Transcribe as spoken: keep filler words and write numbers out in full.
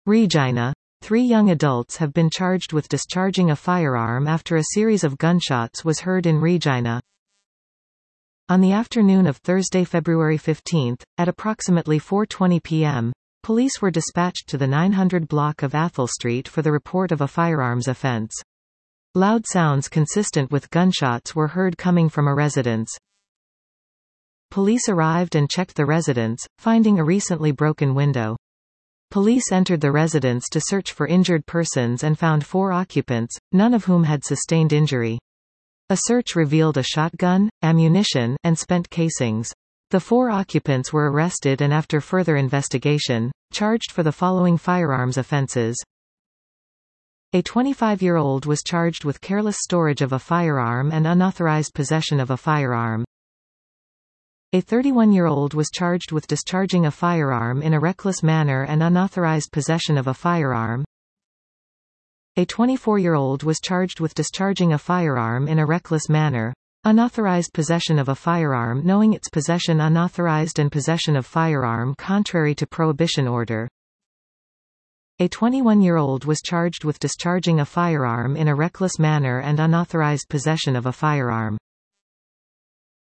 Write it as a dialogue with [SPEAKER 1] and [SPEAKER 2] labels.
[SPEAKER 1] Regina. Three young adults have been charged with discharging a firearm after a series of gunshots was heard in Regina. On the afternoon of Thursday, February fifteenth, at approximately four twenty p m, police were dispatched to the nine hundred block of Athol Street for the report of a firearms offense. Loud sounds consistent with gunshots were heard coming from a residence. Police arrived and checked the residence, finding a recently broken window. Police entered the residence to search for injured persons and found four occupants, none of whom had sustained injury. A search revealed a shotgun, ammunition, and spent casings. The four occupants were arrested and after further investigation, charged for the following firearms offenses. A twenty-five-year-old was charged with careless storage of a firearm and unauthorized possession of a firearm. A thirty-one-year-old was charged with discharging a firearm in a reckless manner and unauthorized possession of a firearm. A twenty-four-year-old was charged with discharging a firearm in a reckless manner, unauthorized possession of a firearm knowing its possession unauthorized and possession of firearm contrary to prohibition order. A twenty-one-year-old was charged with discharging a firearm in a reckless manner and unauthorized possession of a firearm.